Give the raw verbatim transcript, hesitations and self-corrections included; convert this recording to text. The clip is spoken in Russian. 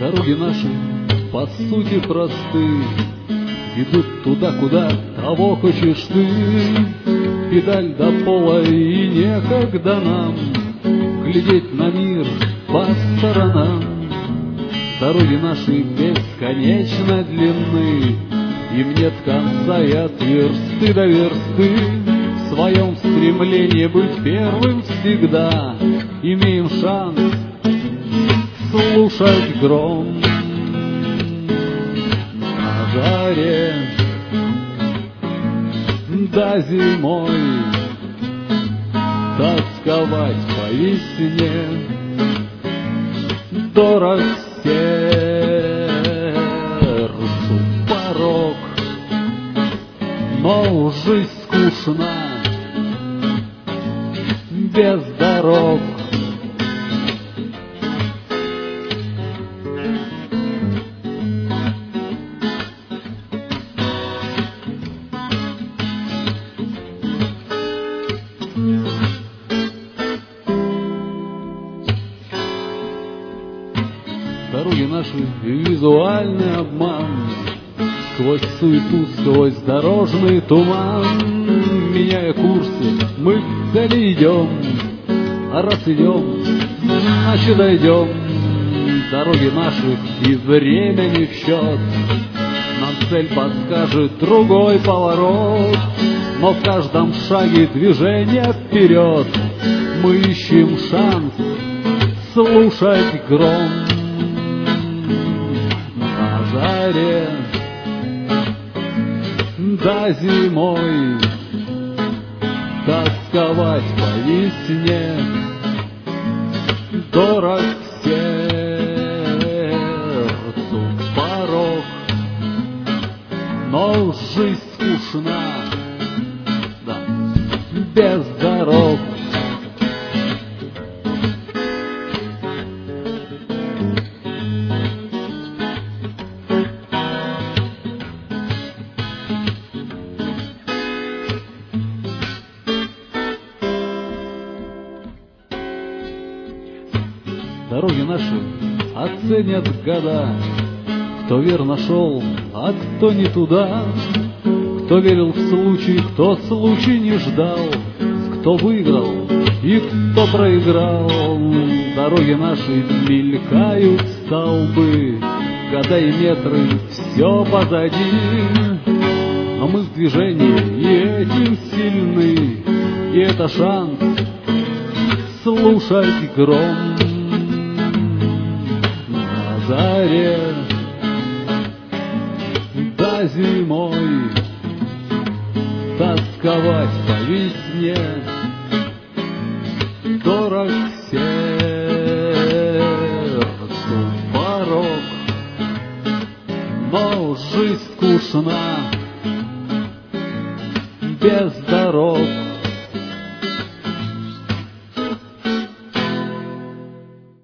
Дороги наши, по сути, просты, ведут туда, куда того хочешь ты. Педаль до пола, и некогда нам глядеть на мир по сторонам. Дороги наши бесконечно длинны, им нет конца и от версты до версты. В своем стремлении быть первым всегда имеем шанс слушать гром на заре. Да зимой тосковать по весне дорог сердцу порог, но жизнь скучна без дорог. Дороги наши — визуальный обман, сквозь суету, сквозь дорожный туман. Меняя курсы, мы вдали идем, а раз идем, значит дойдем. Дороги наши и время не в счет, нам цель подскажет другой поворот. Но в каждом шаге движение вперед мы ищем шанс слушать гром на заре. Да зимой тосковать по весне дорог сердцу порог, но жизнь скучна, да, без дорог. Дороги наши оценят года, кто верно шел, а кто не туда, кто верил в случай, кто случай не ждал, кто выиграл и кто проиграл. Дороги наши мелькают столбы, года и метры, все позади, но мы в движении и этим сильны, и это шанс слушать гром на заре. Да зимой тосковать по весне дорог сердцу порог, но жизнь скучна без дорог.